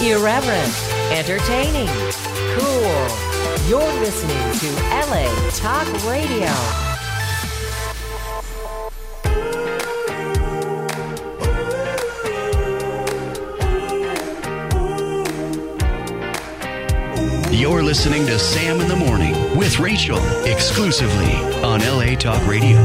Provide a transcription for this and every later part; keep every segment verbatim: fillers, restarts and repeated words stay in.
Irreverent, entertaining, cool. You're listening to L A Talk Radio. You're listening to Sam in the Morning with Rachel, exclusively on L A Talk Radio.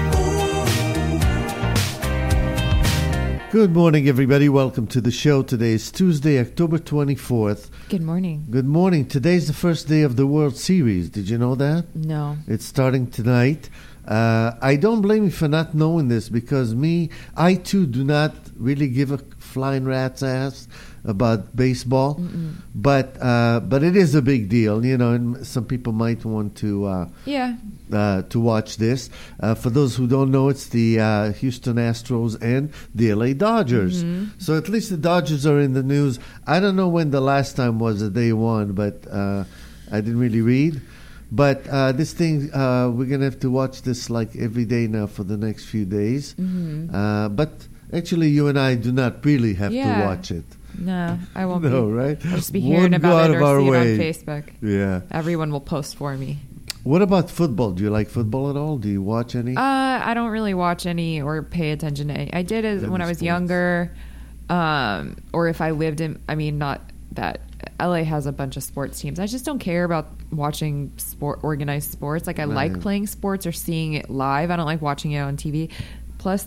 Good morning, everybody. Welcome to the show. Today is Tuesday, October twenty-fourth. Good morning. Good morning. Today's the first day of the World Series. Did you know that? No. It's starting tonight. Uh, I don't blame you for not knowing this because me, I too do not really give a flying rat's ass about baseball. Mm-mm. But uh, but it is a big deal, you know, and some people might want to uh, yeah uh, to watch this. Uh, for those who don't know, it's the uh, Houston Astros and the L A Dodgers. Mm-hmm. So at least the Dodgers are in the news. I don't know when the last time was that they won, but uh, I didn't really read. But uh, this thing, uh, we're going to have to watch this like every day now for the next few days. Mm-hmm. Uh, but actually, you and I do not really have yeah. to watch it. No, I won't no, be. right? I'll just be hearing about it or see it on Facebook. Yeah. Everyone will post for me. What about football? Do you like football at all? Do you watch any? Uh, I don't really watch any or pay attention to any. I did as, when I was sports. younger, um, or if I lived in, I mean, not that L A has a bunch of sports teams. I just don't care about watching sport, organized sports. Like I right. like playing sports or seeing it live. I don't like watching it on T V. Plus,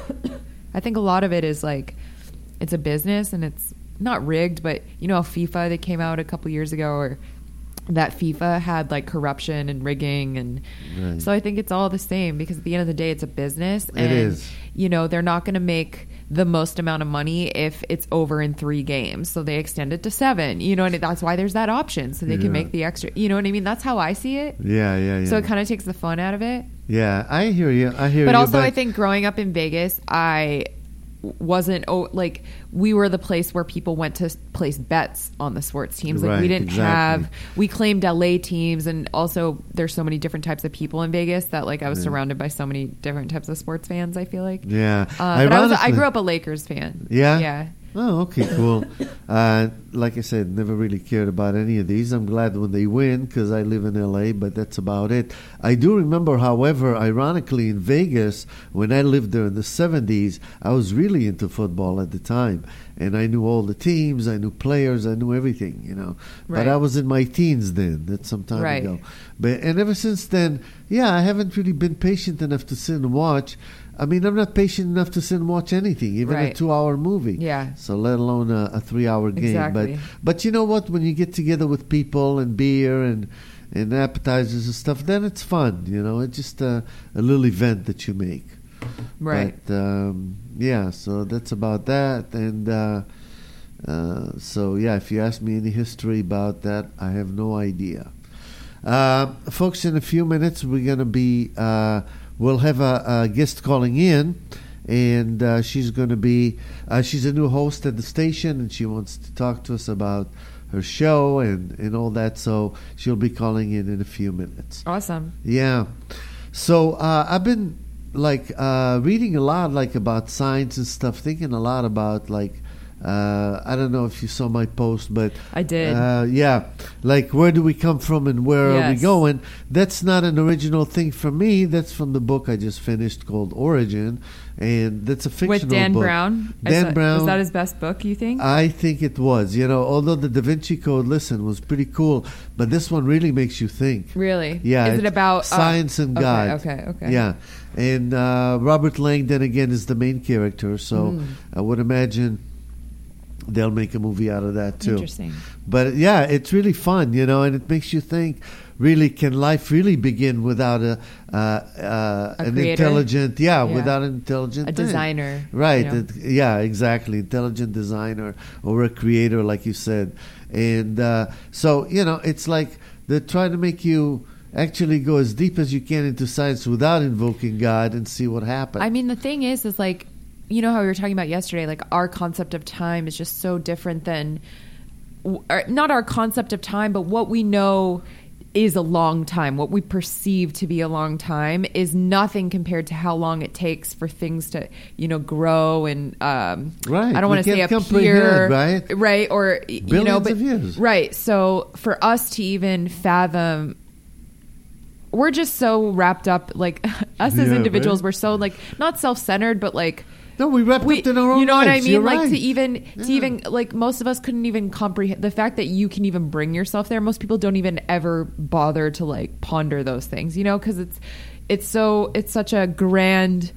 I think a lot of it is like, it's a business and it's not rigged, but you know, FIFA that came out a couple years ago, or that FIFA had like corruption and rigging, and right. so I think it's all the same because at the end of the day, it's a business. And, it is. You know, they're not going to make the most amount of money if it's over in three games, so they extend it to seven. You know, and that's why there's that option, so they yeah. can make the extra. You know what I mean? That's how I see it. Yeah, yeah, yeah. So it kind of takes the fun out of it. Yeah, I hear you. I hear but you. Also, but also, I think growing up in Vegas, I wasn't oh like we were the place where people went to place bets on the sports teams. Like right, we didn't exactly. have we claimed L A teams, and also there's so many different types of people in Vegas that like I was yeah. surrounded by so many different types of sports fans. I feel like yeah. Uh, but I, was, I grew up a Lakers fan. Yeah, yeah. Oh, okay, cool. uh, like I said, never really cared about any of these. I'm glad when they win because I live in L A, but that's about it. I do remember, however, ironically, in Vegas, when I lived there in the seventies, I was really into football at the time. And I knew all the teams, I knew players, I knew everything, you know. Right. But I was in my teens then. That's some time right. ago. But And ever since then, yeah, I haven't really been patient enough to sit and watch. I mean, I'm not patient enough to sit and watch anything, even right. a two-hour movie. Yeah. So let alone a, a three-hour game. Exactly. But but you know what? When you get together with people and beer and and appetizers and stuff, then it's fun. You know, it's just a, a little event that you make. Right. But um, yeah, so that's about that. And uh, uh, so yeah, if you ask me any history about that, I have no idea. Uh, folks, in a few minutes, we're going to be. Uh, We'll have a, a guest calling in, and uh, she's going to be, uh, she's a new host at the station, and she wants to talk to us about her show and, and all that, so she'll be calling in in a few minutes. Awesome. Yeah. So uh, I've been, like, uh, reading a lot, like, about science and stuff, thinking a lot about, like, Uh, I don't know if you saw my post, but I did. Uh, yeah, like where do we come from and where yes. are we going? That's not an original thing from me. That's from the book I just finished called Origin, and that's a fictional with Dan book. Brown. Dan saw, Brown. Was that his best book? You think? I think it was. You know, although the Da Vinci Code, listen, was pretty cool, but this one really makes you think. Really? Yeah. Is it about science uh, and okay, God? Okay. Okay. Yeah. And uh, Robert Langdon again is the main character, so mm. I would imagine they'll make a movie out of that too. Interesting. But yeah, it's really fun, you know, and it makes you think, really, can life really begin without a, uh, uh, a an creator? intelligent, yeah, yeah, without an intelligent a thing. designer. Right. You know? It, yeah, exactly. Intelligent designer or a creator, like you said. And uh, so, you know, it's like they're trying to make you actually go as deep as you can into science without invoking God and see what happens. I mean, the thing is, is like, you know how we were talking about yesterday, like our concept of time is just so different than, or not our concept of time, but what we know is a long time. What we perceive to be a long time is nothing compared to how long it takes for things to, you know, grow and um, right. I don't want to say can't appear, right? Right, or Billions you know, but of years. right. So for us to even fathom, we're just so wrapped up. Like us as Yeah, individuals, right. we're so like not self-centered, but like. No, we wrapped We, up in our own you know what I lives. mean? You're Like right. to even Yeah. to even like most of us couldn't even comprehend the fact that you can even bring yourself there. Most people don't even ever bother to like ponder those things, you know, because it's it's so it's such a grand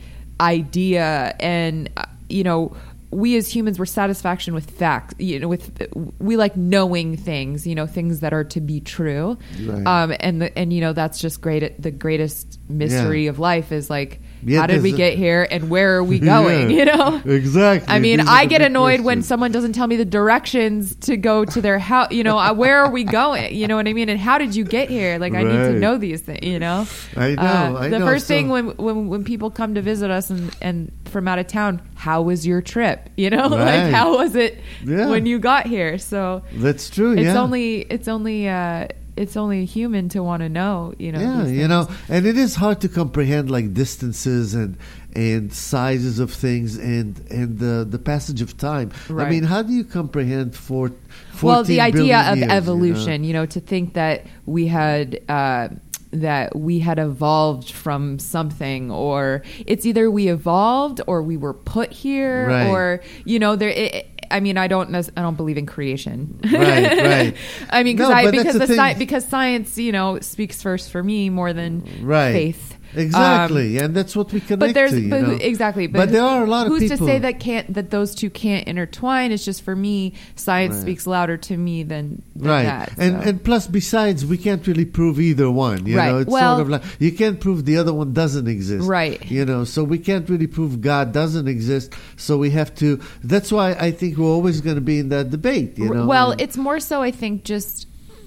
idea, and uh, you know, we as humans, we're satisfaction with facts. You know, with we like knowing things, you know, things that are to be true, Right. um, and the, and you know that's just great. The greatest mystery Yeah. of life is like. Yeah, How did we there's a- get here and where are we going? Yeah, You know, exactly. I mean, These are I the get big annoyed when questions. someone doesn't tell me the directions to go to their house. You know, uh, where are we going? You know what I mean? And how did you get here? Like, I need to Right. know these things. You know, I know. Uh, I the know. first So- thing when, when when people come to visit us and and from out of town, how was your trip? You know, like Right. how was it Yeah. when you got here? So That's true. it's yeah. only it's only uh, it's only human to want to know. You know, Yeah, these you things. know, and it is hard to comprehend like distances and and sizes of things and and the the passage of time. I Right. mean, how do you comprehend for well the idea of years, evolution, You you know? to think that we had uh, that we had evolved from something, or it's either we evolved or we were put here, Right. or you know there. It, I mean, I don't. nec- I don't believe in creation. Right, right. I mean, because No, I but that's because the the thing. sci- because science, you know, speaks first for me more than know? Right. faith. Exactly, Um, and that's what we connect but there's to. You but know? who, exactly but, But there are a lot of who's people- to say that can't that those two can't intertwine. It's just for me science Right. speaks louder to me than, than Right, that, and so. and plus, besides, we can't really prove either one. You Right. know, it's Well- sort of like you can't prove the other one doesn't exist. Right. You know, so we can't really prove God doesn't exist. So we have to. That's why I think we're always going to be in that debate. You know. well and- it's more so I think just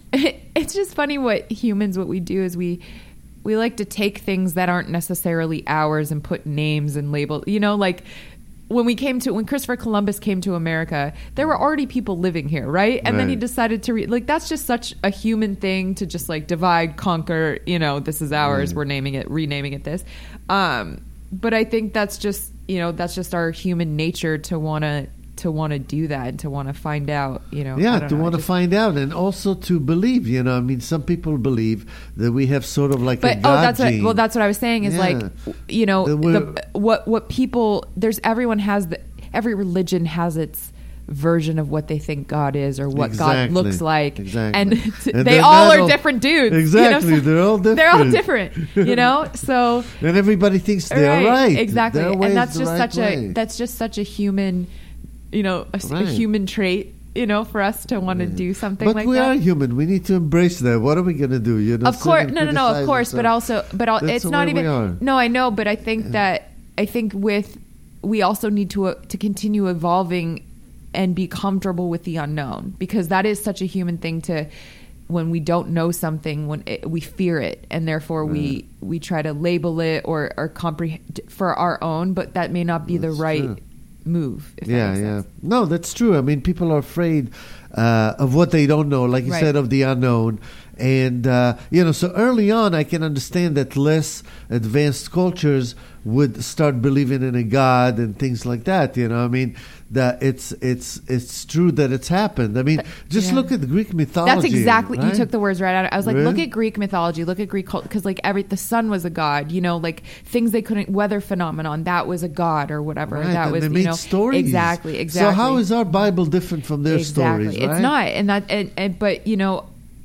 it's just funny what humans what we do is we we like to take things that aren't necessarily ours and put names and labels, you know, like when we came to when Christopher Columbus came to America, there were already people living here, right? And then he Right. decided to re- like that's just such a human thing to just like divide, conquer, you know, this is ours, Right. we're naming it, renaming it this. Um, but I think that's just, you know, that's just our human nature to want to to want to do that and to want to find out, you know. I Yeah, don't to know, I want to just- find out and also to believe. You know, I mean, some people believe that we have sort of like a But oh, God that's what, gene. well, that's what I was saying is Yeah. like, you know, That we're- the, what what people there's everyone has the every religion has its version of what they think God is or what God Exactly. looks like, Exactly. and, And they they're all not are all- different dudes. Exactly, you know? So they're all They're all different. different, you know. So and everybody thinks they're right. exactly, Their way and is that's the just right such way. a that's just such a human, you know, a, s- a Right. human trait, you know, for us to want to do something But like we that. are human. We need to embrace that. What are we going to do? You know, Of sit course, and no, no, no. Of criticize course, but ourselves? also, but al- That's it's the not way we even. are. No, I know, but I think that I think with we also need to uh, to continue evolving and be comfortable with the unknown, because that is such a human thing to. When we don't know something, when it, we fear it, and therefore we we try to label it or or comprehend for our own, but that may not be the That's right true. move. If that Yeah, makes yeah. sense. No, that's true. I mean, people are afraid uh, of what they don't know, like you Right. said, of the unknown. And, uh, you know, so early on, I can understand that less advanced cultures would start believing in a God and things like that. You know, I mean, that it's it's it's true that it's happened. I mean, just yeah. look at the Greek mythology. That's exactly you right? took the words right out. of- I was like, look Really? at Greek mythology, look at Greek culture, because like every the sun was a god, you know, like things they couldn't weather phenomenon that was a god or whatever. Right, that and was they you made know stories. exactly exactly. So how is our Bible different from their exactly? stories? Right? It's not, and that and, and but you know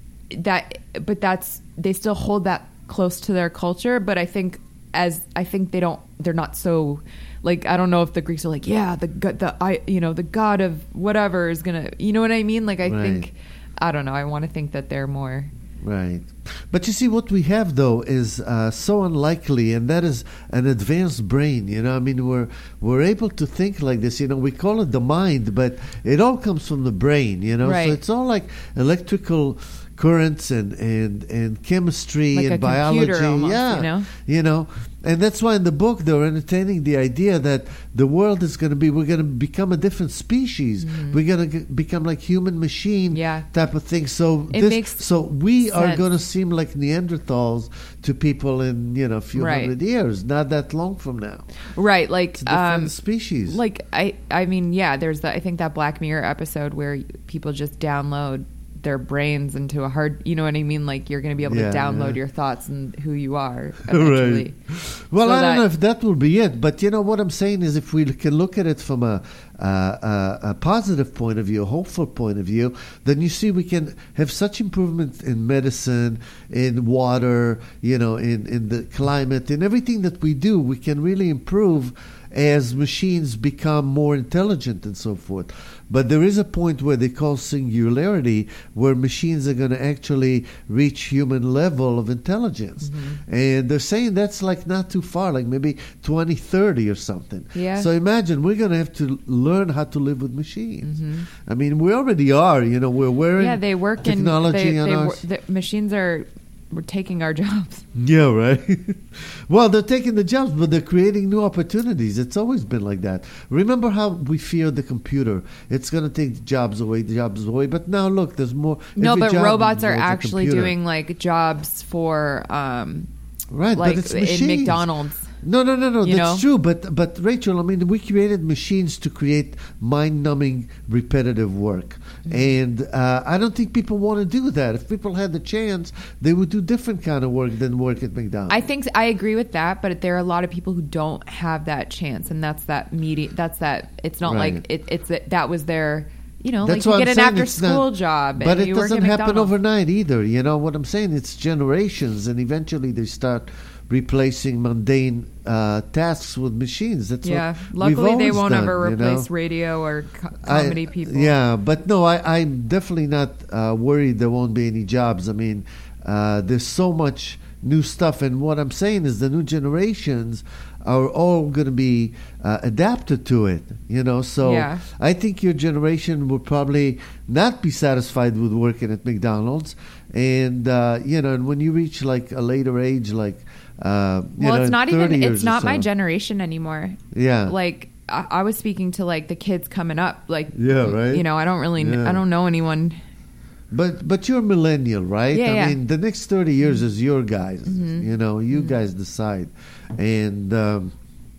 that but that's they still hold that close to their culture, but I think as I think they don't they're not so. Like, I don't know if the Greeks are like, yeah, the go- the I you know the god of whatever is gonna, you know what I mean? Like, I Right. think, I don't know. I want to think that they're more. Right. But you see, what we have, though, is uh, so unlikely, and that is an advanced brain. You know, I mean, we're we're able to think like this. You know, we call it the mind, but it all comes from the brain, you know? Right. So it's all like electrical currents and, and, and chemistry Like and a biology. computer almost, yeah. you know? You know, And that's why in the book they're entertaining the idea that the world is going to be, we're going to become a different species. Mm-hmm. We're going to become like human machine yeah. type of thing. So it this, makes so we sense. are going to seem like Neanderthals to people in, you know, a few right. hundred years, not that long from now. Right, like it's a different um, species. Like I, I mean, yeah. There's the, I think that Black Mirror episode where people just download their brains into a hard, you know what I mean? Like you're going to be able yeah, to download yeah. your thoughts and who you are eventually. Right. Well, so I don't that, know if that will be it, but you know what I'm saying is if we can look at it from a, uh, a, a positive point of view, a hopeful point of view, then you see we can have such improvement in medicine, in water, you know, in, in the climate, in everything that we do, we can really improve as machines become more intelligent and so forth. But there is a point where they call singularity, where machines are going to actually reach human level of intelligence. Mm-hmm. And they're saying that's like not too far, like maybe twenty thirty or something. Yeah. So imagine we're going to have to learn how to live with machines. Mm-hmm. I mean, we already are, you know, we're wearing yeah, they work technology in, they, on they, our... the machines are we're taking our jobs. Yeah, right. Well, they're taking the jobs, but they're creating new opportunities. It's always been like that. Remember how we feared the computer? It's going to take jobs away, jobs away. But now, look, there's more. No, but robots are involves a actually computer. doing like jobs for, um, right, like but it's in machines. McDonald's. No, no, no, no. You That's know? true. But but Rachel, I mean, we created machines to create mind-numbing, repetitive work, mm-hmm. and uh, I don't think people want to do that. If people had the chance, they would do different kind of work than work at McDonald's. I think I agree with that, but there are a lot of people who don't have that chance, and that's that media. That's that. It's not Right. like it, it's that, that was their. You know, That's like you what get I'm an saying, it's after-school not- job, But and it you work doesn't at happen McDonald's. overnight either. You know what I'm saying? It's generations, and eventually they start replacing mundane uh, tasks with machines. That's Yeah, what we've luckily they always won't done, ever you know? replace radio or co- I- comedy people. Yeah, but no, I, I'm definitely not uh, worried there won't be any jobs. I mean, uh, there's so much new stuff, and what I'm saying is the new generations are all going to be uh, adapted to it, you know. So Yeah. I think your generation will probably not be satisfied with working at McDonald's, and uh, you know, and when you reach like a later age, like uh, you well, know, it's not even. thirty years It's or not my so. generation anymore. Yeah. Like I, I was speaking to like the kids coming up. Like Yeah, right? You know, I don't really. kn- Yeah. I don't know anyone. But but you're a millennial, right? Yeah, I yeah. mean, the next thirty years is your guys. Mm-hmm. You know, you guys decide, and um,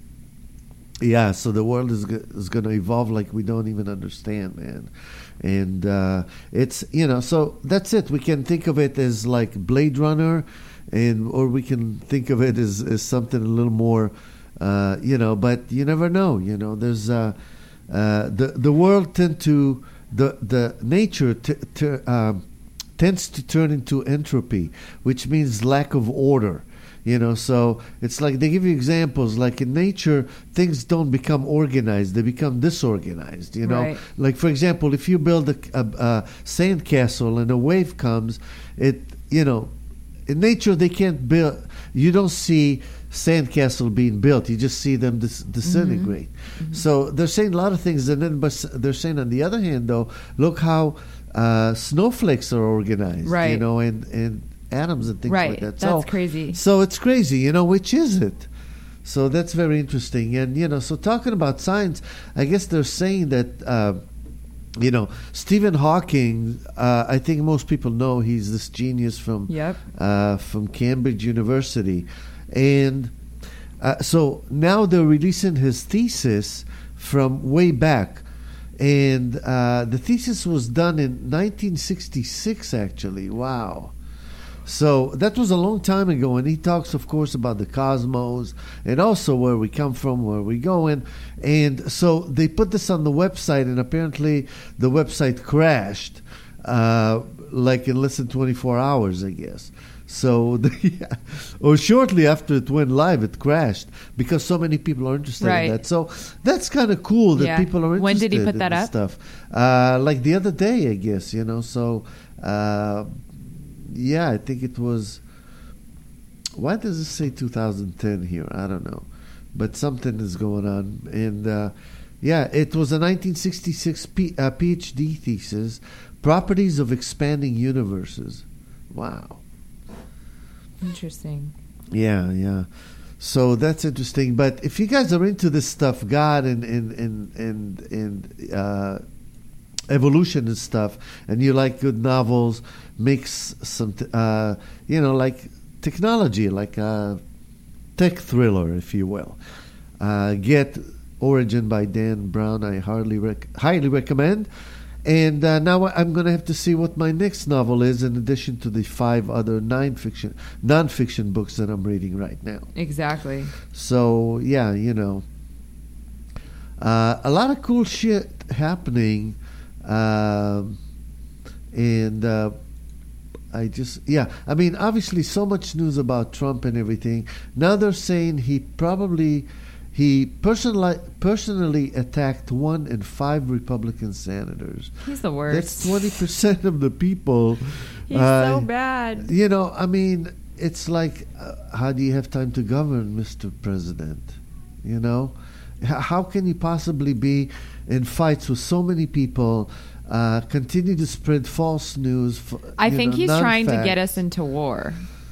yeah. So the world is go- is going to evolve like we don't even understand, man. And uh, it's you know, so that's it. We can think of it as like Blade Runner, and or we can think of it as, as something a little more, uh, you know. But you never know. You know, there's uh, uh, the the world tend to. The the nature t- t- um, tends to turn into entropy, which means lack of order. You know, so it's like they give you examples. Like in nature, things don't become organized; they become disorganized. You know, Right. like for example, if you build a, a, a sand castle and a wave comes, it you know, in nature they can't build. You don't see sandcastle being built. You just see them dis- disintegrate. Mm-hmm. So they're saying a lot of things, and then but they're saying on the other hand, though, look how uh, snowflakes are organized, you Right. know, and, and atoms and things Right. like that. That's so, crazy. So it's crazy, you know, which is it? So that's very interesting. And, you know, so talking about science, I guess they're saying that, uh, you know, Stephen Hawking, uh, I think most people know he's this genius from, Yep. uh, from Cambridge University. And uh, so now they're releasing his thesis from way back. And uh, the thesis was done in nineteen sixty-six, actually. Wow. So that was a long time ago. And he talks, of course, about the cosmos and also where we come from, where we're going. And so they put this on the website, and apparently the website crashed uh, like in less than twenty-four hours, I guess. So, the, or shortly after it went live, it crashed because so many people are interested Right. in that. So that's kind of cool that Yeah. people are interested. When did he put in that this up? Stuff uh, like the other day, I guess. You know, so uh, yeah, I think it was. Why does it say two thousand ten here? I don't know, but something is going on, and uh, yeah, it was a nineteen sixty-six P- uh, PhD thesis, properties of expanding universes. Wow. Interesting. Yeah, yeah. So that's interesting. But if you guys are into this stuff, God and and and and, and uh, evolution and stuff, and you like good novels, mix some, t- uh, you know, like technology, like a tech thriller, if you will. Uh, get Origin by Dan Brown. I hardly rec- highly recommend. And uh, now I'm going to have to see what my next novel is, in addition to the five other non-fiction, non-fiction books that I'm reading right now. Exactly. So, yeah, you know. Uh, a lot of cool shit happening. Um, and uh, I just, yeah. I mean, obviously, so much news about Trump and everything. Now they're saying he probably... He personally personally attacked one in five Republican senators. He's the worst. That's twenty percent of the people. He's uh, so bad. You know, I mean, it's like, uh, how do you have time to govern, Mister President? You know? H- how can you possibly be in fights with so many people, uh, continue to spread false news? F- I think know, he's trying to non-fact. get us into war.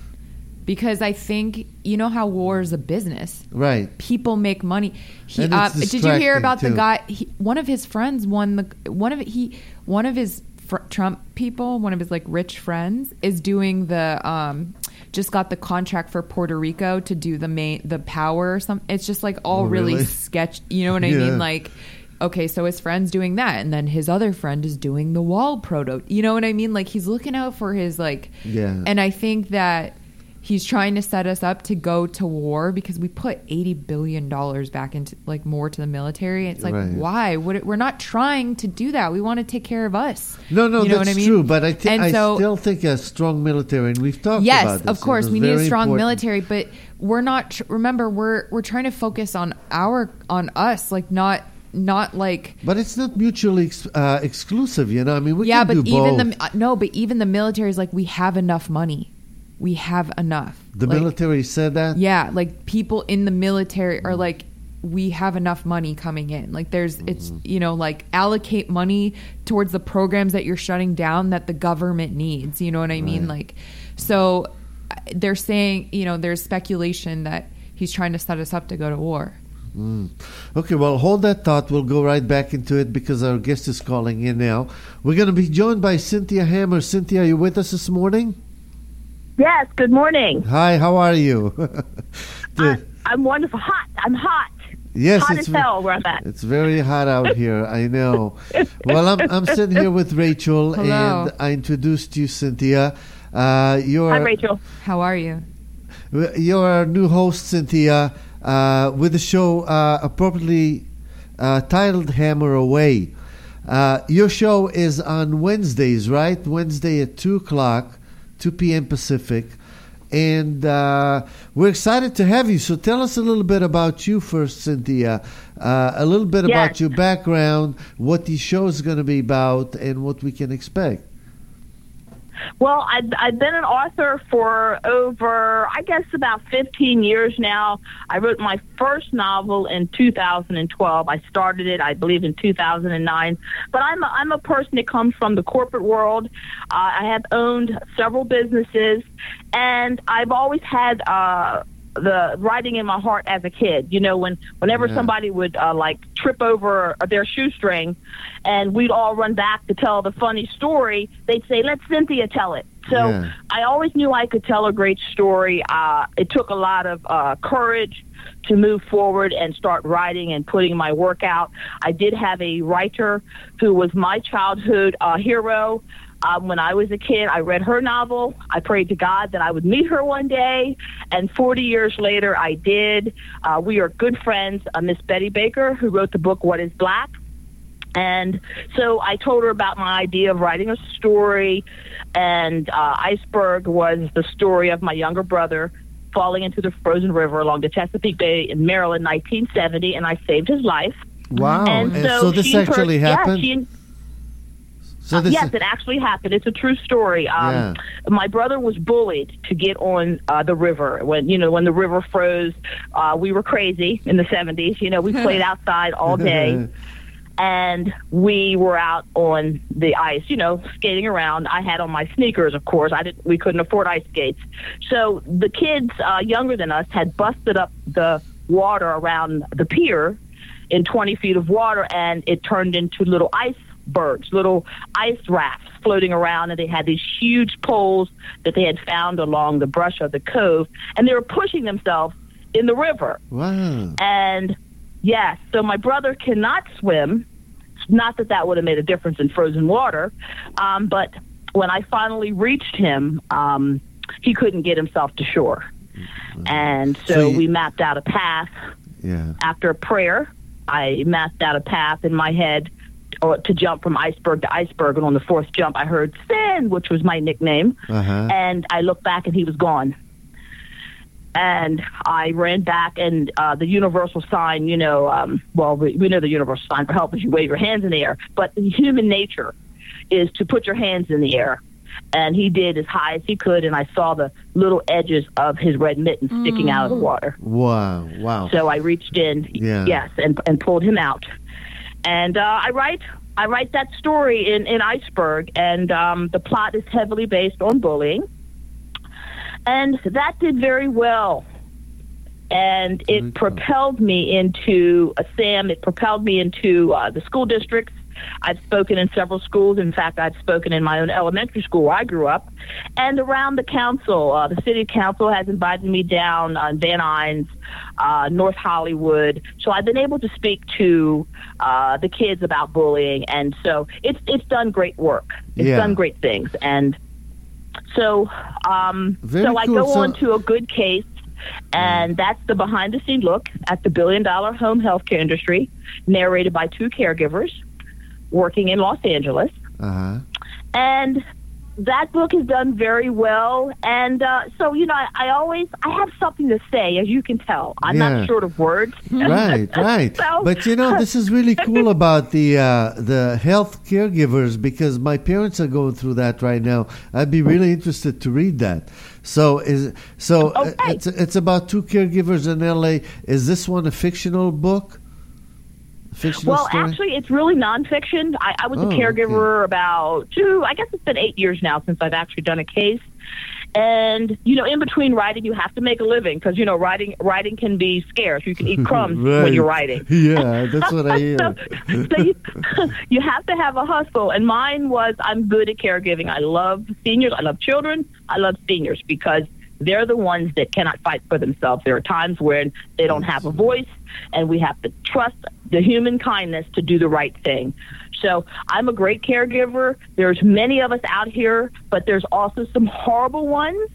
Because I think, you know how war is a business. Right. People make money. He, And uh, it's did you hear distracting, about the too. guy? He, one of his friends won the one of he one of his fr- Trump people. One of his like rich friends is doing the um, just got the contract for Puerto Rico to do the main the power or something. It's just like all Oh, really, really? sketch. You know what I Yeah. mean? Like. Okay, so his friend's doing that, and then his other friend is doing the wall proto. You know what I mean? Like he's looking out for his like. Yeah. And I think that. He's trying to set us up to go to war because we put eighty billion dollars back into like more to the military. It's like, Right. why? What, we're not trying to do that. We want to take care of us. No, no, you know that's what I mean? true. But I, thi- And I so- still think a strong military, and we've talked Yes, about this. of course, it was we need a very strong important. military, but we're not. Tr- remember, we're we're trying to focus on our on us, like not not like. But it's not mutually ex- uh, exclusive, you know. I mean, we Yeah, can but do even both. the uh, no, but even the military is like we have enough money. We have enough. The Like, military said that. Yeah, like people in the military are like, we have enough money coming in. Like there's, it's, you know, like allocate money towards the programs that you're shutting down that the government needs. You know what I mean? Right. Like, so uh, they're saying, you know, there's speculation that he's trying to set us up to go to war. Mm. Okay, well, hold that thought. We'll go right back into it because our guest is calling in now. We're going to be joined by Cynthia Hammer. Cynthia, are you with us this morning? Yes, good morning. Hi, how are you? I, I'm wonderful. Hot. I'm hot. Yes, hot it's as ve- hell where I'm at. It's very hot out here. I know. Well, I'm I'm sitting here with Rachel, Hello. and I introduced you, Cynthia. Uh, you're Hi, Rachel. How are you? you're our new host, Cynthia, uh, with the show uh, appropriately uh, titled "Hammer Away." Uh, your show is on Wednesdays, right? Wednesday at two o'clock. two p.m. Pacific, and uh, we're excited to have you. So tell us a little bit about you first, Cynthia, uh, a little bit about Yes. your background, what the show is going to be about, and what we can expect. Well, I've, I've been an author for over, I guess, about fifteen years now. I wrote my first novel in two thousand twelve. I started it, I believe, in two thousand nine. But I'm a, I'm a person that comes from the corporate world. Uh, I have owned several businesses, and I've always had uh, the writing in my heart as a kid. You know, when whenever Yeah. somebody would uh, like trip over their shoestring, and we'd all run back to tell the funny story, they'd say, "Let Cynthia tell it." So Yeah. I always knew I could tell a great story. Uh, it took a lot of uh, courage to move forward and start writing and putting my work out. I did have a writer who was my childhood uh, hero. Um, when I was a kid, I read her novel. I prayed to God that I would meet her one day, and forty years later, I did. Uh, we are good friends. Uh, Miss Betty Baker, who wrote the book What is Black? And so I told her about my idea of writing a story, and uh, Iceberg was the story of my younger brother falling into the frozen river along the Chesapeake Bay in Maryland, nineteen seventy, and I saved his life. Wow! And, And so, so this she and her- actually happened. Yeah, she, so uh, this yes, it actually happened. It's a true story. Um, Yeah. My brother was bullied to get on uh, the river. When you know when the river froze, uh, we were crazy in the seventies. You know, we played outside all day. and we were out on the ice, you know, skating around. I had on my sneakers, of course. I didn't. We couldn't afford ice skates. So the kids uh, younger than us had busted up the water around the pier in twenty feet of water, and it turned into little icebergs, little ice rafts floating around, and they had these huge poles that they had found along the brush of the cove, and they were pushing themselves in the river. Wow. And yes, so my brother cannot swim. Not that that would have made a difference in frozen water, um, but when I finally reached him, um, he couldn't get himself to shore. And so, So you- we mapped out a path. Yeah. After a prayer, I mapped out a path in my head or to jump from iceberg to iceberg. And on the fourth jump, I heard Sin, which was my nickname. Uh-huh. And I looked back, and he was gone. And I ran back, and uh, the universal sign, you know, um, well, we, we know the universal sign for help is you wave your hands in the air. But human nature is to put your hands in the air. And he did as high as he could, and I saw the little edges of his red mittens sticking out of the water. Wow. Wow. So I reached in, Yeah. yes, and, and pulled him out. And uh, I write I write that story in, in Iceberg, and um, the plot is heavily based on bullying. And that did very well. And it Very cool. propelled me into, uh, Sam, it propelled me into uh, the school districts. I've spoken in several schools. In fact, I've spoken in my own elementary school where I grew up. And around the council, uh, the city council has invited me down on Van Nuys, uh, North Hollywood. So I've been able to speak to uh, the kids about bullying. And so it's it's done great work. It's Yeah. done great things. And so, um, Very so I cool. go So- on to a good case. And that's the behind-the-scenes look at the billion-dollar home healthcare industry, narrated by two caregivers working in Los Angeles. Uh-huh. And that book is done very well. And uh, so, you know, I, I always, I have something to say, as you can tell. I'm Yeah. not short of words. Right, right. So- But you know, this is really cool about the uh, the health caregivers, because my parents are going through that right now. I'd be really interested to read that. So is so uh, Okay. it's it's about two caregivers in L A. Is this one a fictional book? Fictional Well, story? actually, it's really nonfiction. I, I was Oh, a caregiver about two, I guess it's been eight years now since I've actually done a case. And, you know, in between writing, you have to make a living because, you know, writing writing can be scarce. You can eat crumbs when Right. you're writing. Yeah, that's what I hear. so so you, you have to have a hustle. And mine was I'm good at caregiving. I love seniors. I love children. I love seniors because they're the ones that cannot fight for themselves. There are times when they don't have a voice, and we have to trust the human kindness to do the right thing. So I'm a great caregiver. There's many of us out here, but there's also some horrible ones,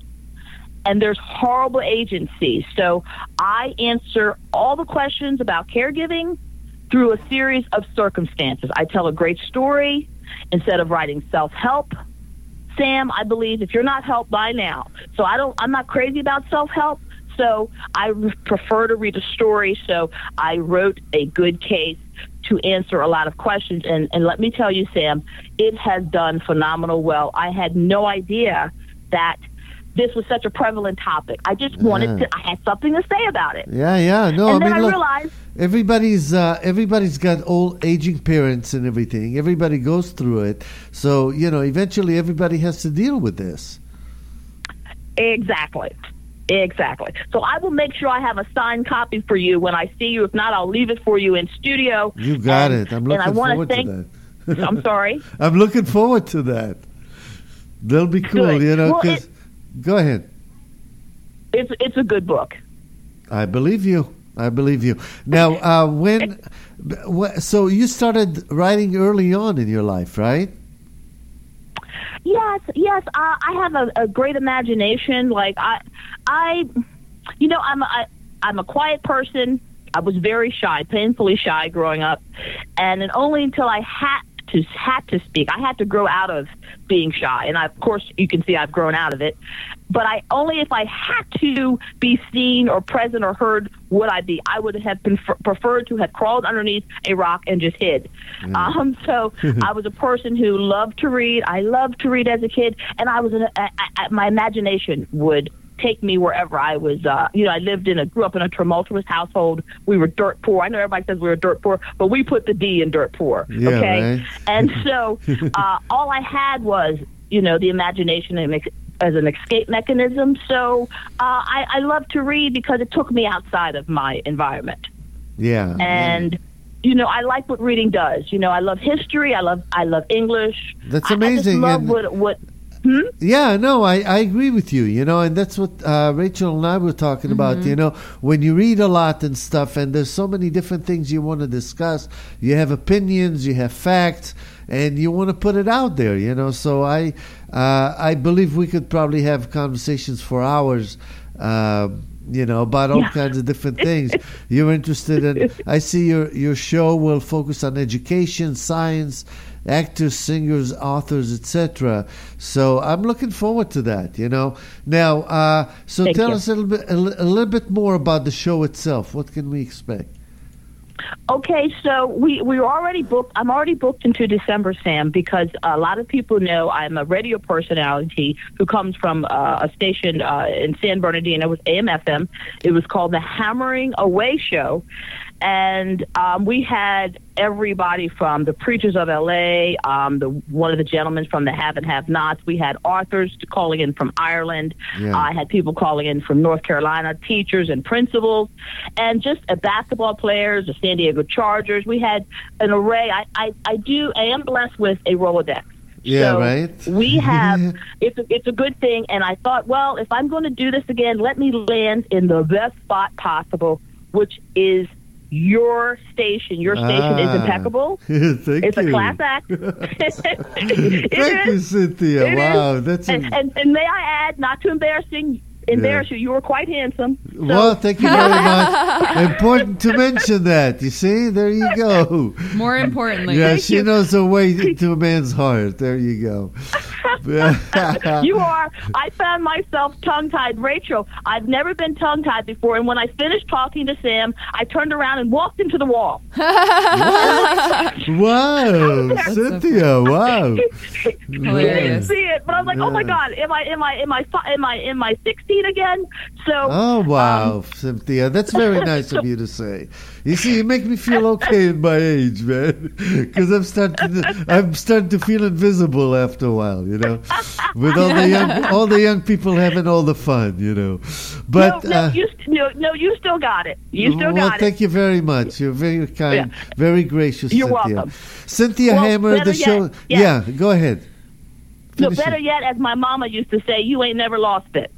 and there's horrible agencies. So I answer all the questions about caregiving through a series of circumstances. I tell a great story instead of writing self-help. Sam, I believe if you're not helped by now, so I don't, I'm not crazy about self-help, so I prefer to read a story, so I wrote a good case to answer a lot of questions, and, and let me tell you, Sam, it has done phenomenal well. I had no idea that this was such a prevalent topic. I just wanted Yeah. to, I had something to say about it. Yeah, yeah. No, and I then mean, I look, realized, everybody's uh, everybody's got old aging parents and everything. Everybody goes through it. So, you know, eventually everybody has to deal with this. exactly. Exactly. So I will make sure I have a signed copy for you when I see you. If not, I'll leave it for you in studio. You got And- it. I'm and I looking wanna forward thank, to that. I'm sorry. I'm looking forward to that. They'll be cool, Good. you know. Well, 'cause- it- go ahead. It's it's a good book. I believe you. I believe you. Now, uh, when wh- so you started writing early on in your life, right? Yes, yes. Uh, I have a, a great imagination. Like I, I, you know, I'm a, I, I'm a quiet person. I was very shy, painfully shy growing up, and then only until I had to had to speak, I had to grow out of being shy. And I, of course, you can see I've grown out of it. But I only if I had to be seen or present or heard would I be. I would have prefer, preferred to have crawled underneath a rock and just hid. Mm. Um, so I was a person who loved to read. I loved to read as a kid, and I was an, a, a, my imagination would take me wherever I was. Uh, you know, I lived in a, grew up in a tumultuous household. We were dirt poor. I know everybody says we were dirt poor, but we put the D in dirt poor. Yeah, okay, right. And so uh, all I had was, you know, the imagination and ex- as an escape mechanism. So uh, I, I love to read because it took me outside of my environment. Yeah. And yeah. you know, I like what reading does. You know, I love history. I love I love English. That's I, amazing. I just love And- what what. Hmm? Yeah, no, I, I agree with you, you know, and that's what uh, Rachel and I were talking about, you know, when you read a lot and stuff, and there's so many different things you want to discuss, you have opinions, you have facts, and you want to put it out there, you know, so I, uh, I believe we could probably have conversations for hours, uh, you know, about all Yeah. kinds of different things you're interested in. I see your, your show will focus on education, science, actors, singers, authors, et cetera. So I'm looking forward to that. You know. Now, uh, so Thank tell you. us a little bit, a, li- a little bit more about the show itself. What can we expect? Okay, so we we were already booked. I'm already booked into December, Sam, because a lot of people know I'm a radio personality who comes from uh, a station uh, in San Bernardino. It was A M F M. It was called the Hammering Away Show. And um, we had everybody from the Preachers of L A, um, the one of the gentlemen from the Have and Have Nots. We had authors calling in from Ireland. Yeah. I had people calling in from North Carolina, teachers and principals, and just uh, basketball players, the San Diego Chargers. We had an array. I, I, I do. I am blessed with a Rolodex. Yeah, so right. We have it's a, it's a good thing, and I thought, well, if I'm going to do this again, let me land in the best spot possible, which is your station. Your station is Ah. impeccable. Thank It's you. a class act. It Thank you, is. Cynthia. It Wow, is. that's and, a, and, and may I add, not too embarrassing, embarrass you, you were quite handsome. So, well. Thank you very much. Important to mention that. You see, there you go. More importantly, Yeah, Thank she you. knows the way to a man's heart. There you go. you are. I found myself tongue-tied. Rachel, I've never been tongue-tied before, and when I finished talking to Sam, I turned around and walked into the wall. Wow, Cynthia! Wow. You Hilarious. didn't see it, but I was like, "Oh my Yeah. God, am I, am I, am I, fi- am I, am I sixteen again?" So, Oh wow, um, Cynthia, that's very nice of you to say. You see, you make me feel okay in my age, man, because I'm starting, to, I'm starting to feel invisible after a while, you know, with all the young, all the young people having all the fun, you know. But no, no, uh, you, st- no, no, you still got it. You still well, got it. thank you very much. You're very kind, very gracious, You're Cynthia. welcome. Cynthia Well, Hammer, the better show. yet, yeah. yeah, go ahead. No, Finish better it. yet, as my mama used to say, you ain't never lost it.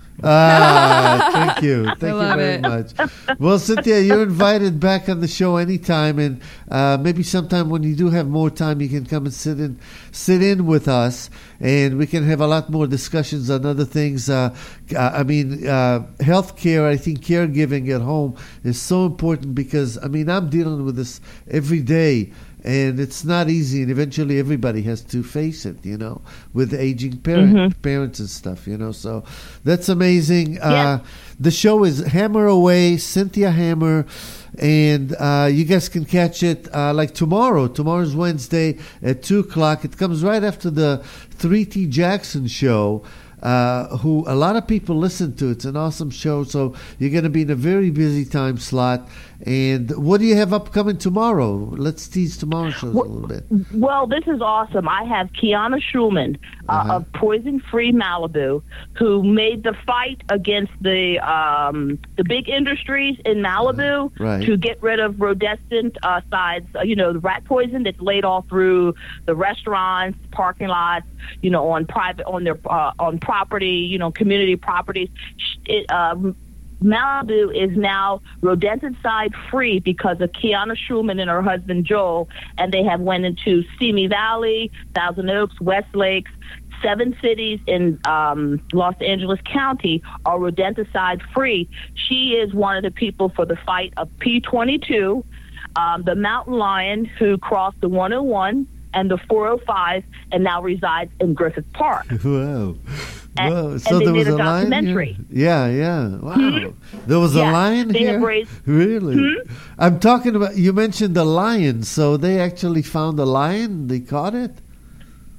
Ah, thank you. Thank you love very it. much. Well, Cynthia, you're invited back on the show anytime, and uh, maybe sometime when you do have more time, you can come and sit in, sit in with us, and we can have a lot more discussions on other things. Uh, I mean, uh, healthcare. I think caregiving at home is so important because I mean, I'm dealing with this every day. And it's not easy, and eventually everybody has to face it, you know, with aging parent, Mm-hmm. parents and stuff, you know. So that's amazing. Yeah. Uh, the show is Hammer Away, Cynthia Hammer, and uh, you guys can catch it uh, like tomorrow. Tomorrow's Wednesday at two o'clock. It comes right after the three T Jackson show. Uh, who a lot of people listen to. It's an awesome show, so you're going to be in a very busy time slot. And what do you have upcoming tomorrow? Let's tease tomorrow's shows Well- a little bit. Well, this is awesome. I have Kiana Schulman uh, Uh-huh. of Poison Free Malibu, who made the fight against the um, the big industries in Malibu Right. to get rid of rodescent uh, sides, uh, you know, the rat poison that's laid all through the restaurants, parking lots, you know, on private, on their, uh, on property, you know, community properties. It, um, Malibu is now rodenticide free because of Kiana Schulman and her husband Joel, and they have went into Simi Valley, Thousand Oaks, West Lakes. Seven cities in um, Los Angeles County are rodenticide free. She is one of the people for the fight of P twenty-two, um, the mountain lion who crossed the one oh one and the four oh five and now resides in Griffith Park. Wow. And- Wow. and So they there was did a a lion here? documentary. Yeah, yeah. Wow. There was a Yeah, lion they here? have raised- Really? I'm talking about, you mentioned the lion, so they actually found a lion? They caught it?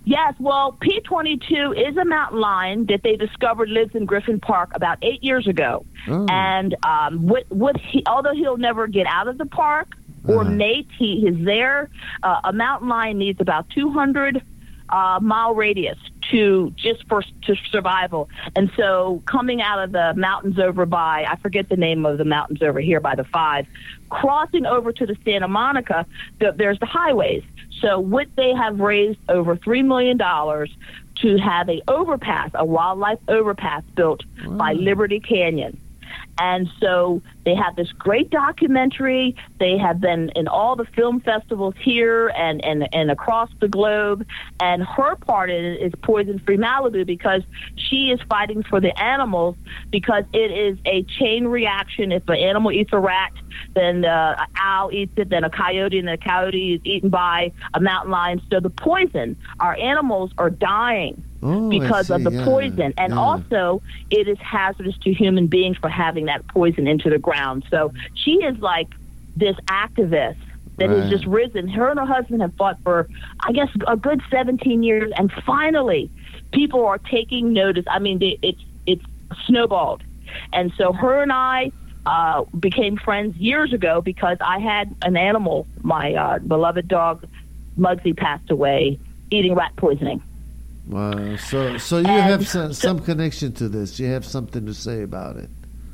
Yes, well, P twenty-two is a mountain lion that they discovered lives in Griffin Park about eight years ago. Oh. And um, what, what he, although he'll never get out of the park or Uh-huh. mate, he is there. Uh, a mountain lion needs about two hundred uh, mile radius to just for to survival. And so coming out of the mountains over by, I forget the name of the mountains over here by the five, crossing over to the Santa Monica, the, there's the highways. So what they have raised over three million dollars to have a overpass, a wildlife overpass built Wow. by Liberty Canyon. And so they have this great documentary. They have been in all the film festivals here and, and, and across the globe. And her part in it is Poison Free Malibu because she is fighting for the animals because it is a chain reaction. If an animal eats a rat, then uh, an owl eats it, then a coyote, and the coyote is eaten by a mountain lion. So the poison, our animals are dying. Oh, because I of see, the yeah, poison. And yeah. also, it is hazardous to human beings for having that poison into the ground. So she is like this activist that Right. has just risen. Her and her husband have fought for, I guess, a good seventeen years. And finally, people are taking notice. I mean, they, it's, it's snowballed. And so her and I uh, became friends years ago because I had an animal. My uh, beloved dog, Muggsy, passed away eating rat poisoning. Wow. So, so you And have some, so- some connection to this. You have something to say about it.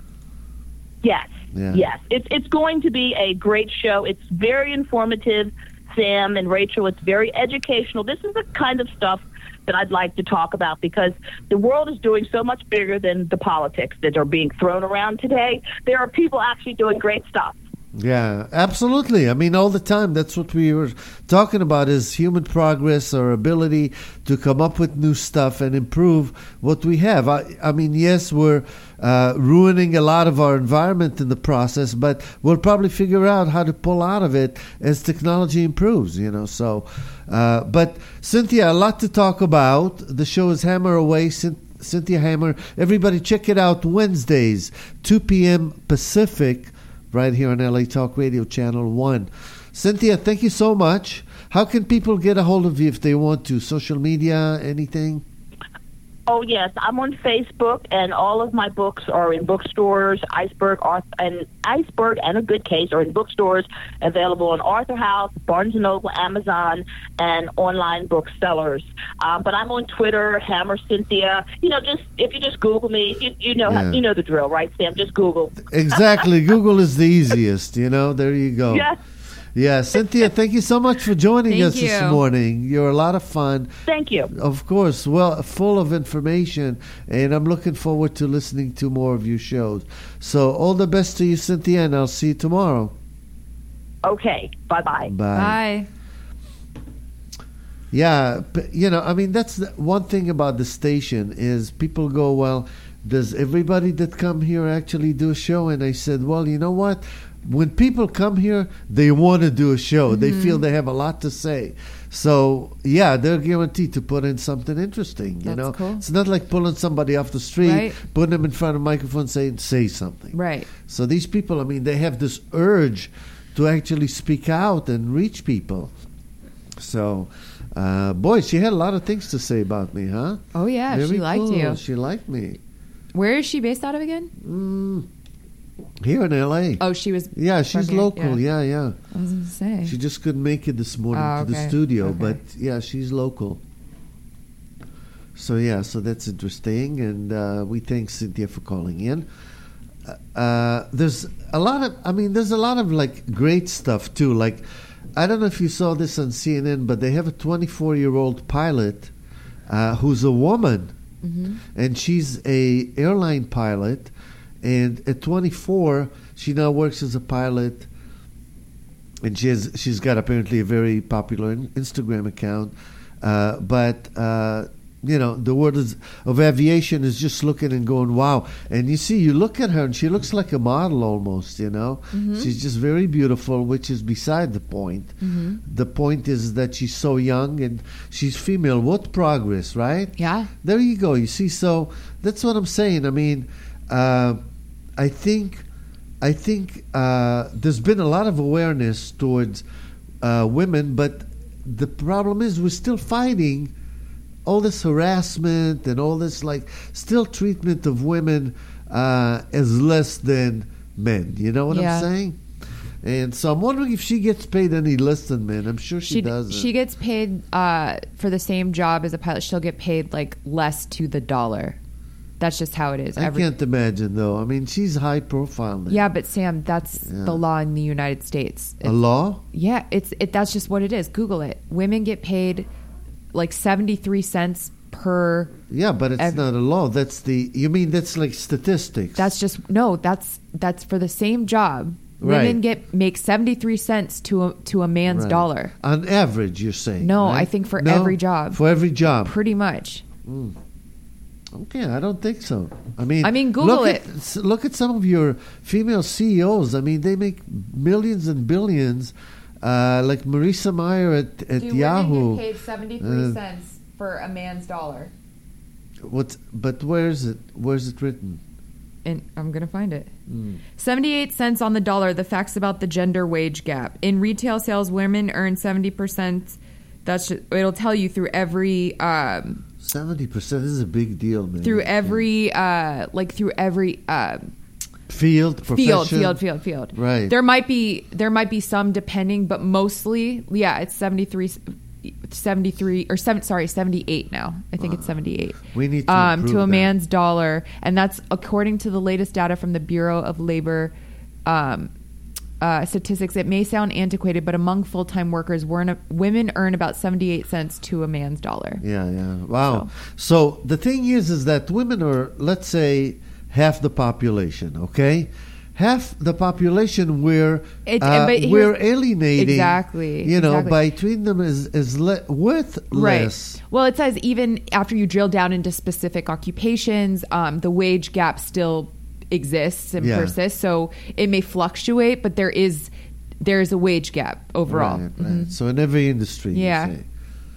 Yes, Yeah. yes. It's it's going to be a great show. It's very informative, Sam and Rachel. It's very educational. This is the kind of stuff that I'd like to talk about because the world is doing so much bigger than the politics that are being thrown around today. There are people actually doing great stuff. Yeah, absolutely. I mean, all the time. That's what we were talking about is human progress, our ability to come up with new stuff and improve what we have. I, I mean, yes, we're uh, ruining a lot of our environment in the process, but we'll probably figure out how to pull out of it as technology improves, you know. So, uh, but Cynthia, a lot to talk about. The show is Hammer Away. Cynthia Hammer. Everybody check it out Wednesdays, two p.m. Pacific, right here on L A Talk Radio Channel one. Cynthia, thank you so much. How can people get a hold of you if they want to? Social media, anything? Oh, yes. I'm on Facebook, and all of my books are in bookstores. Iceberg Arth- and Iceberg and A Good Case are in bookstores, available on Arthur House, Barnes and Noble, Amazon, and online booksellers. Um, but I'm on Twitter, Hammer Cynthia. You know, just if you just Google me, you, you know how, Yeah. you know the drill, right, Sam? Just Google. Exactly. Google is the easiest, you know. There you go. Yes. Yeah, Cynthia, thank you so much for joining Thank us this you. morning. You're a lot of fun. Thank you. Of course, well, full of information, and I'm looking forward to listening to more of your shows. So all the best to you, Cynthia, and I'll see you tomorrow. Okay. Bye-bye. Bye. Bye. Yeah, but, you know, I mean, that's the one thing about the station is people go, well, does everybody that come here actually do a show? And I said, well, you know what? When people come here, they want to do a show. Mm-hmm. They feel they have a lot to say. So, yeah, they're guaranteed to put in something interesting, you That's know? cool. It's not like pulling somebody off the street, Right. putting them in front of a microphone saying, say something. Right. So these people, I mean, they have this urge to actually speak out and reach people. So, uh, boy, she had a lot of things to say about me, huh? Oh, yeah. Very she liked cool. you. She liked me. Where is she based out of again? Mm, here in L A. Oh, she was. Yeah, she's from here? local. Yeah. yeah, I was going to say. She just couldn't make it this morning Oh, to the okay. studio, Okay. but yeah, she's local. So yeah, so that's interesting, and uh, we thank Cynthia for calling in. Uh, there's a lot of, I mean, there's a lot of like great stuff too. Like, I don't know if you saw this on C N N, but they have a twenty-four-year-old pilot uh, who's a woman, Mm-hmm. and she's a airline pilot. And at twenty-four, she now works as a pilot, and she has she's got apparently a very popular in- Instagram account. Uh, but uh, you know, the world is, of aviation is just looking and going, wow. And you see, you look at her, and she looks like a model almost. You know, Mm-hmm. she's just very beautiful, which is beside the point. Mm-hmm. The point is that she's so young and she's female. What progress, right? Yeah. There you go. You see, so that's what I'm saying. I mean, uh, I think, I think uh, there's been a lot of awareness towards uh, women, but the problem is we're still fighting all this harassment and all this like still treatment of women uh, as less than men. You know what Yeah. I'm saying? And so I'm wondering if she gets paid any less than men. I'm sure she, She doesn't. she gets paid uh, for the same job as a pilot. She'll get paid like less to the dollar. That's just how it is. I Every- can't imagine though. I mean, she's high profile now. Yeah, but Sam, that's Yeah. the law in the United States. A It's- law? Yeah, it's it. That's just what it is. Google it. Women get paid like seventy-three cents per. Yeah, but it's Ev- not a law. That's the. You mean that's like statistics? That's just no. That's that's for the same job. Right. Women get make seventy-three cents to a, to a man's Right. dollar. On average, you're saying? No, right? I think for No? every job. For every job. Pretty much. Okay, I don't think so. I mean, I mean, Google look it. At, s- look at some of your female C E Os. I mean, they make millions and billions. Uh, like Marisa Mayer at, at Yahoo. seventy-three Uh, cents for a man's dollar. What's but where is it? Where's it written? And I'm gonna find it. Mm. seventy-eight cents on the dollar. The facts about the gender wage gap in retail sales. Women earn seventy percent. That's just, it'll tell you through every um, Seventy percent. This is a big deal, man. through every uh, like through every uh, field, profession. field, field, field, field. Right. There might be there might be some depending, but mostly, yeah, it's seventy-three, seventy-three or seven. Sorry, seventy-eight now. I think it's seventy-eight. We need to um, improve to a that. man's dollar, and that's according to the latest data from the Bureau of Labor um, uh, Statistics. It may sound antiquated, but among full-time workers, we're- women earn about seventy-eight cents to a man's dollar. Yeah, yeah. Wow. So. the thing is, is that women are, let's say, half the population. Okay, half the population we're It- uh, but here's- we're alienating. Exactly, You know, exactly. by treating them as as le- worth less. Right. Well, it says even after you drill down into specific occupations, um, the wage gap still exists and Yeah. persists. So it may fluctuate, but there is there is a wage gap overall. Right, right. So in every industry, you Yeah. say.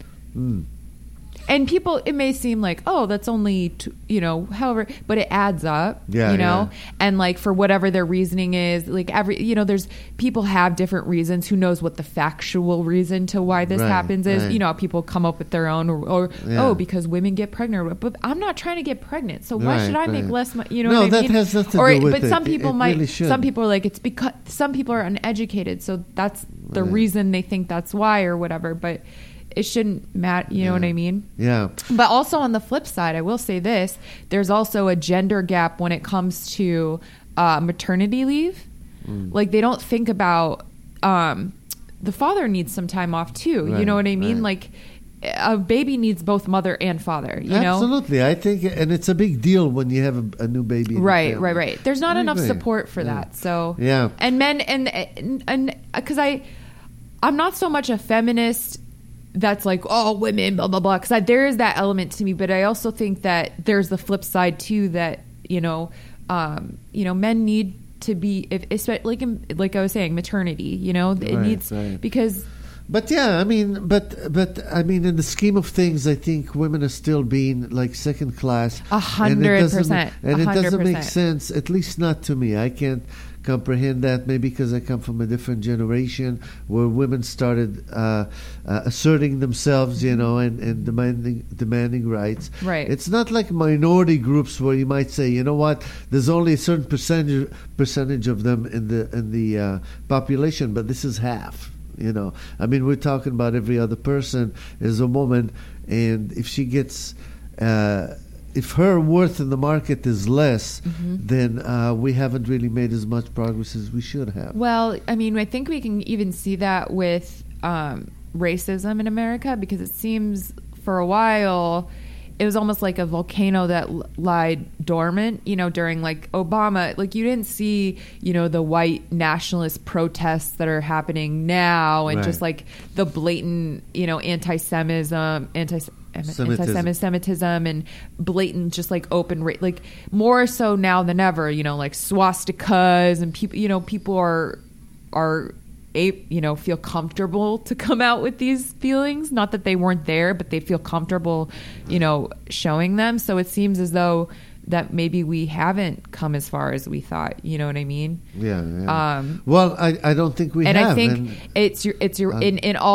Mm. And people, it may seem like, oh, that's only, t- you know, however, but it adds up, Yeah, you know, yeah. and like for whatever their reasoning is, like every, you know, there's people have different reasons. Who knows what the factual reason to why this Right, happens is? right. You know, people come up with their own, or, or Yeah. oh, because women get pregnant. But I'm not trying to get pregnant, so why Right, should I make right. less money? You know, No, what I that mean? has nothing to or, do with but it. some It- people it might. really should. Some people are like it's because some people are uneducated, so that's the Right. reason they think that's why or whatever. But it shouldn't matter. You know what I mean? Yeah. But also on the flip side, I will say this: there's also a gender gap when it comes to uh, maternity leave. Mm. Like they don't think about um, the father needs some time off too. you Right, know what I mean? right. Like a baby needs both mother and father. You know? Absolutely. I think, and it's a big deal when you have a, a new baby. in the Right, family. right, right. There's not I enough agree. support for Yeah. that. So Yeah. and men and and because I, I'm not so much a feminist. That's like, oh, women, blah blah blah. Because there is that element to me, but I also think that there's the flip side too. That you know, um, you know, men need to be, if, especially like in- like I was saying, maternity. You know, it Right, needs right. because But yeah, I mean, but but I mean, in the scheme of things, I think women are still being like second class. A And it hundred doesn't- percent. And A it hundred doesn't make percent. sense, at least not to me. I can't comprehend that. Maybe because I come from a different generation where women started uh, uh, asserting themselves, you know, and, and demanding demanding rights. Right. It's not like minority groups where you might say, you know what, there's only a certain percentage percentage of them in the in the uh, population, but this is half. You know, I mean, we're talking about every other person is a woman, and if she gets, uh, if her worth in the market is less, Mm-hmm. then uh, we haven't really made as much progress as we should have. Well, I mean, I think we can even see that with um, racism in America, because it seems for a while it was almost like a volcano that l- lied dormant, you know, during like Obama. Like you didn't see, you know, the white nationalist protests that are happening now, and Right. just like the blatant, you know, anti-Semitism, anti Semitism. anti-Semitism, and blatant, just like open, ra- like more so now than ever. You know, like swastikas, and people, you know, people are are a you know feel comfortable to come out with these feelings. Not that they weren't there, but they feel comfortable, you know, showing them. So it seems as though that maybe we haven't come as far as we thought. You know what I mean? Yeah. yeah. Um, well, I, I don't think we and have. I think and it's your it's your Uh, in in all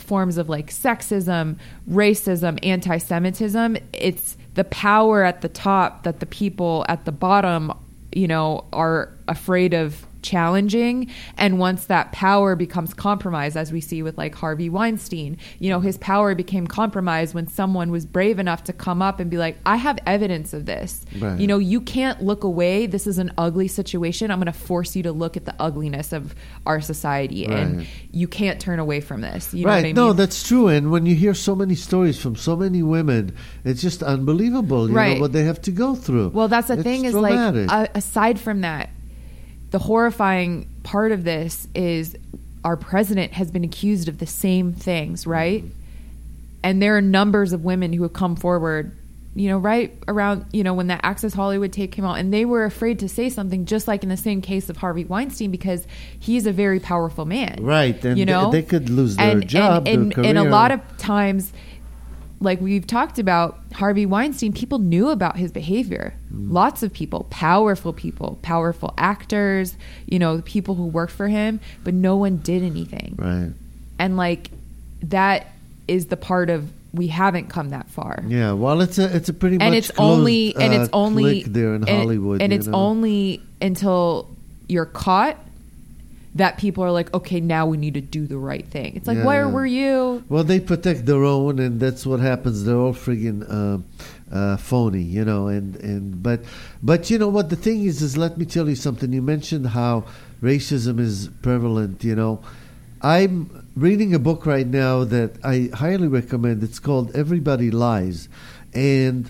forms of like sexism, racism, anti-Semitism. It's the power at the top that the people at the bottom, you know, are afraid of challenging. And once that power becomes compromised, as we see with like Harvey Weinstein, you know, his power became compromised when someone was brave enough to come up and be like, I have evidence of this. Right. You know, you can't look away. This is an ugly situation. I'm going to force you to look at the ugliness of our society. Right. And you can't turn away from this. You know right. what I mean? No, that's true. And when you hear so many stories from so many women, it's just unbelievable, you Right. know, what they have to go through. Well, that's the It's thing is traumatic. like, uh, aside from that, the horrifying part of this is our president has been accused of the same things, right? Mm-hmm. And there are numbers of women who have come forward, you know, right around, you know, when that Access Hollywood tape came out, and they were afraid to say something, just like in the same case of Harvey Weinstein, because he's a very powerful man. Right. And you know? they, they could lose their and, job, and, and, their career. and a lot of times, like we've talked about, Harvey Weinstein, people knew about his behavior. Mm. Lots of people, powerful people, powerful actors, you know, people who worked for him, but no one did anything. Right. And like that is the part of we haven't come that far. Yeah, well, it's a it's a pretty And much it's only closed, and uh, it's only clique there in and, Hollywood, and you it's know? only until you're caught that people are like, okay, now we need to do the right thing. It's like, Yeah, where yeah. were you? Well, they protect their own, and that's what happens. They're all friggin' uh, uh, phony, you know. And, and but but you know what the thing is is let me tell you something. You mentioned how racism is prevalent. You know, I'm reading a book right now that I highly recommend. It's called Everybody Lies, and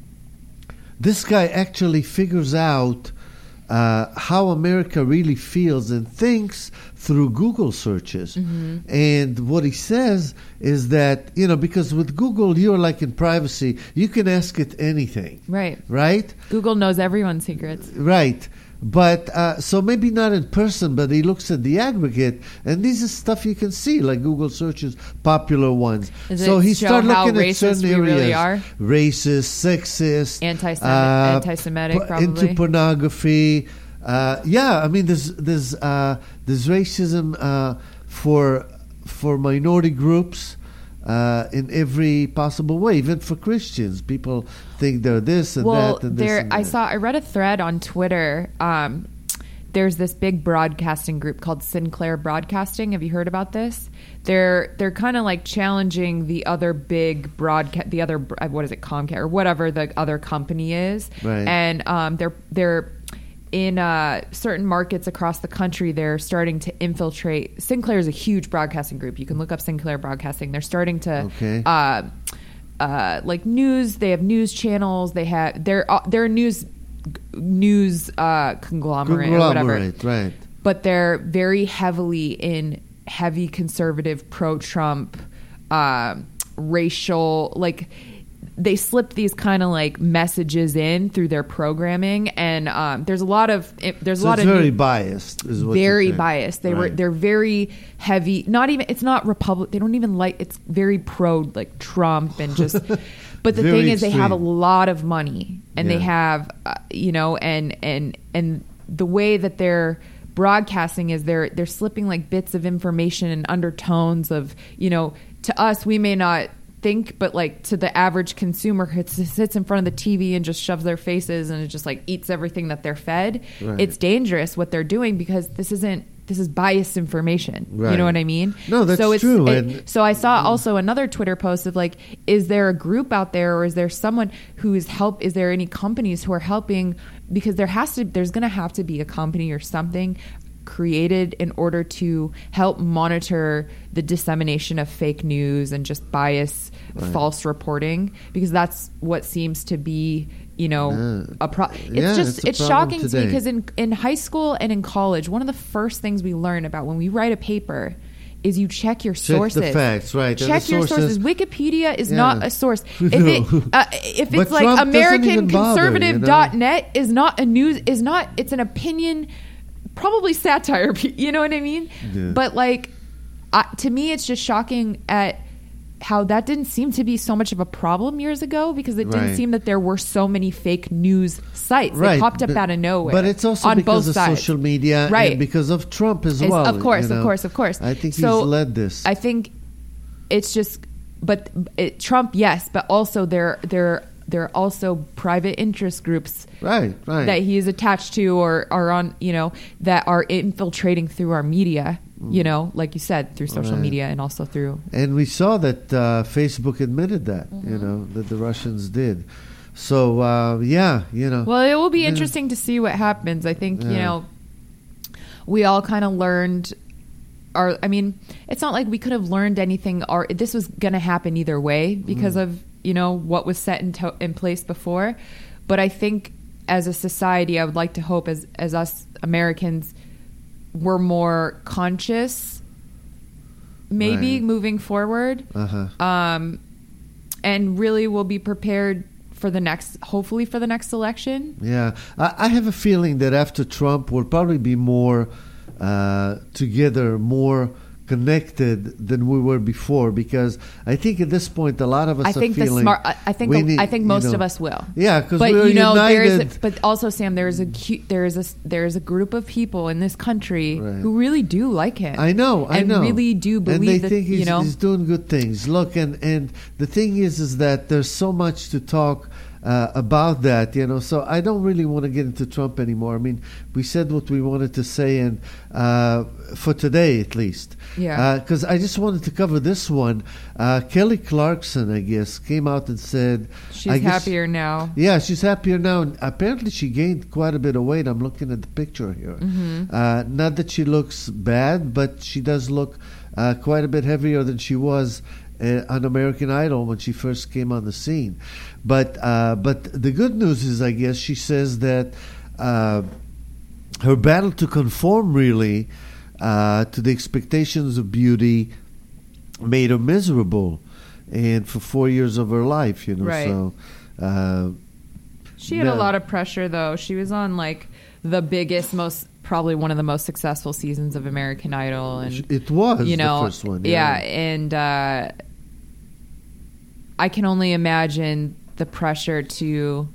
this guy actually figures out uh, how America really feels and thinks through Google searches. Mm-hmm. And what he says is that, you know, because with Google, you're like in privacy, you can ask it anything. Right. Right? Google knows everyone's secrets. Right. But uh, so maybe not in person, but he looks at the aggregate, and this is stuff you can see, like Google searches popular ones. Does so it he show started how looking at racist certain we areas, really are? racist, sexist, Anti-Semitic, uh, anti-Semitic, po- probably. into pornography. Uh, yeah, I mean, there's there's uh, there's racism uh, for for minority groups. Uh, in every possible way, even for Christians, people think they're this and well, that and this there. and I that. saw. I read a thread on Twitter. Um, there's this big broadcasting group called Sinclair Broadcasting. Have you heard about this? They're they're kind of like challenging the other big broadcast, the other what is it, Comcast or whatever the other company is, Right. and um, they're they're. In uh, certain markets across the country, they're starting to infiltrate. Sinclair is a huge broadcasting group. You can look up Sinclair Broadcasting. They're starting to, Okay. uh, uh, like news. They have news channels. They have they're uh, they're a news news uh, conglomerate, or whatever. Conglomerate, right. But they're very heavily in heavy conservative, pro-Trump, uh, racial, like. They slip these kind of like messages in through their programming, and um, there's a lot of it, there's So a lot it's of very new- biased, is what very you're saying. biased. They were Right. they're very heavy. Not even it's not Republic. They don't even like it's very pro like Trump and just. But the Very thing is, they have a extreme. lot of money, and they Yeah. have uh, you know, and and and the way that they're broadcasting is they're they're slipping like bits of information and undertones of, you know, to us we may not think, but like to the average consumer who sits in front of the T V and just shoves their faces and it just like eats everything that they're fed. Right. It's dangerous what they're doing because this isn't this is biased information. You Right. know what I mean? No, that's so it's, true, it- and- so I saw also another Twitter post of like, is there a group out there, or is there someone who is help? Is there any companies who are helping? Because there has to, there's going to have to be a company or something created in order to help monitor the dissemination of fake news and just bias, Right. false reporting, because that's what seems to be, you know, Yeah. a pro. It's Yeah, just it's a it's problem shocking to me today. because in in high school and in college, one of the first things we learn about when we write a paper is you check your Check sources. the facts, right. And Check the your sources- sources. Wikipedia is Yeah. not a source. If No. it uh, if But it's like Trump doesn't American even bother, Conservative you know? dot net is not a news is not it's an opinion, probably satire. You know what I mean? Yeah. But like I, to me, it's just shocking at how that didn't seem to be so much of a problem years ago, because it didn't Right. seem that there were so many fake news sites. Right, They popped up but- out of nowhere. But it's also on because both of sides. social media, Right. and because of Trump as It's- well. of course, you know. of course, of course. I think So, he's led this. I think it's just, but it, Trump, yes, but also there, there, there are also private interest groups, right, right, that he is attached to, or are on, you know, that are infiltrating through our media. You know, like you said, through social right. media and also through. And we saw that uh, Facebook admitted that, Mm-hmm. you know, that the Russians did. So, uh, yeah, you know. Well, it will be yeah. interesting to see what happens. I think, Yeah. you know, we all kind of learned our, I mean, it's not like we could have learned anything, or this was going to happen either way because Mm. of, you know, what was set in, to- in place before. But I think as a society, I would like to hope as, as us Americans, we're more conscious, maybe Right. moving forward, Uh-huh. um, and really will be prepared for the next, hopefully for the next election. Yeah, I, I have a feeling that after Trump, we'll probably be more uh, together, more connected than we were before. Because I think at this point, a lot of us I think are the feeling. smart. I I think we a- need- I think you most know, of us will. Yeah, because But we're you know, there is. united. A, but also, Sam, there is a cute, there is a there is a group of people in this country Right. who really do like him. I know, I and know. really do believe and they that think he's, you know. he's doing good things. Look, and, and the thing is, is that there's so much to talk uh, about that, you know. So I don't really want to get into Trump anymore. I mean, we said what we wanted to say, and uh, for today at least. Yeah. Because I just wanted to cover this one. Uh, Kelly Clarkson, I guess, came out and said She's I guess- happier now. Yeah, she's happier now. And apparently, she gained quite a bit of weight. I'm looking at the picture here. Mm-hmm. Uh, not that she looks bad, but she does look uh, quite a bit heavier than she was uh, on American Idol when she first came on the scene. But uh, but the good news is, I guess, she says that uh, her battle to conform really uh, to the expectations of beauty made her miserable, and for four years of her life, you know. Right. So. Uh, She had Yeah. a lot of pressure, though. She was on like the biggest, most probably one of the most successful seasons of American Idol, and It was you know, the first one. yeah, Yeah, and uh, I can only imagine the pressure to.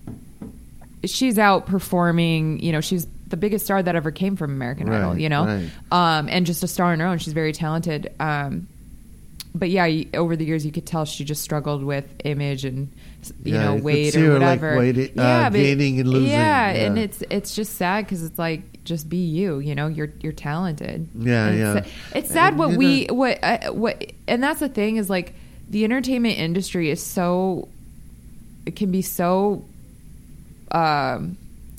She's outperforming, you know, she's the biggest star that ever came from American Right, Idol, you know, right. um, and just a star on her own. She's very talented. Um, but yeah, you, over the years, you could tell she just struggled with image and you Yeah, know you could weight see her, or like, whatever. weight- uh, gaining and losing, Yeah, yeah. and it's it's just sad because it's like just be you. You know, you're you're talented. Yeah, And yeah. It's, it's sad And, what you we know- what uh, what, and that's the thing is like the entertainment industry is so it can be so. Um,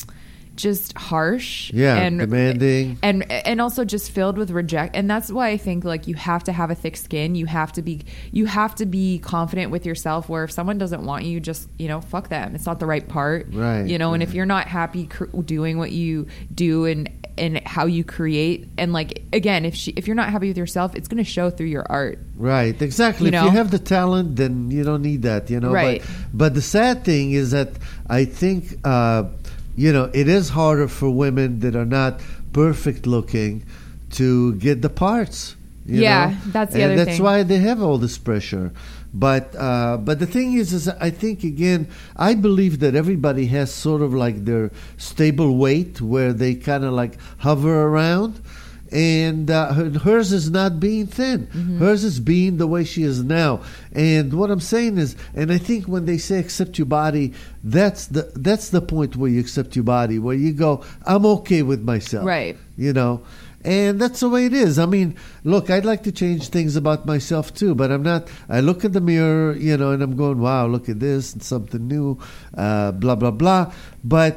just harsh Yeah, and demanding. and and also just filled with reject, and that's why I think like you have to have a thick skin. You have to be you have to be confident with yourself, where if someone doesn't want you, just you know fuck them, it's not the right part, Right, you know. And if right. you're not happy cr- doing what you do and and how you create, and like again, if she if you're not happy with yourself, it's going to show through your art. Right, exactly. You if know? you have the talent, then you don't need that, you know. Right. But, but the sad thing is that I think, uh, you know, it is harder for women that are not perfect looking to get the parts. You Yeah, know? that's the and other that's thing. why they have all this pressure. But uh, but the thing is, is I think again, I believe that everybody has sort of like their stable weight where they kind of like hover around. And uh, her- hers is not being thin. Mm-hmm. Hers is being the way she is now. And what I'm saying is, and I think when they say accept your body, that's the that's the point where you accept your body, where you go, I'm okay with myself. Right. You know. And that's the way it is. I mean, look, I'd like to change things about myself too, but I'm not. I look in the mirror, you know, and I'm going, wow, look at this, and something new, uh, blah, blah, blah. But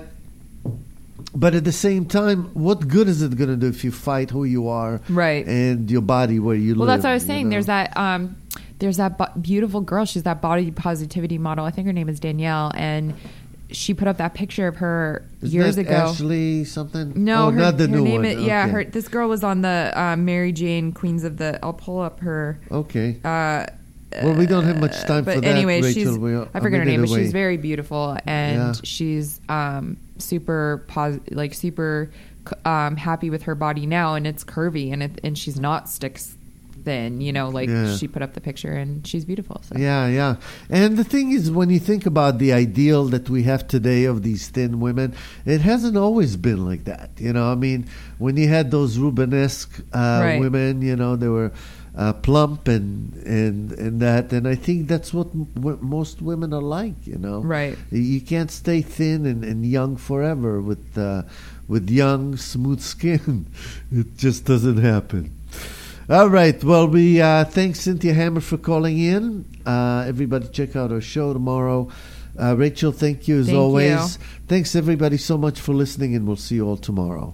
But at the same time, what good is it going to do if you fight who you are, Right. and your body where you Well, live? that's what I was you saying. know? There's that um, there's that bu- beautiful girl. She's that body positivity model. I think her name is Danielle, and she put up that picture of her Isn't years that ago. Ashley something? No, oh, her, not the her new name one. is yeah. Okay. Her this girl was on the uh, Mary Jane Queens of the. I'll pull up her. Okay. Uh, Well, we don't have much time but for that, anyway, Rachel. she's We- I I forget her mean, name, but anyway. she's very beautiful, and Yeah. she's um, super pos- like super um, happy with her body now, and it's curvy, and it, and she's not stick thin, you know. Like Yeah. she put up the picture, and she's beautiful. So. Yeah, yeah. And the thing is, when you think about the ideal that we have today of these thin women, it hasn't always been like that. You know, I mean, when you had those Rubenesque uh, Right. women, you know, they were uh, plump and and and that. And I think that's what m- w- most women are like. You know, Right. You can't stay thin and, and young forever with uh, with young, smooth skin. It just doesn't happen. All right. Well, we uh, thanks Cynthia Hammer for calling in. Uh, everybody, check out our show tomorrow. Uh, Rachel, thank you as Thank always. you. Thanks everybody so much for listening, and we'll see you all tomorrow.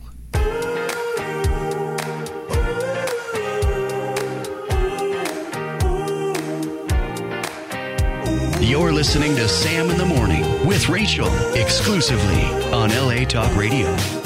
You're listening to Sam in the Morning with Rachel, exclusively on L A Talk Radio.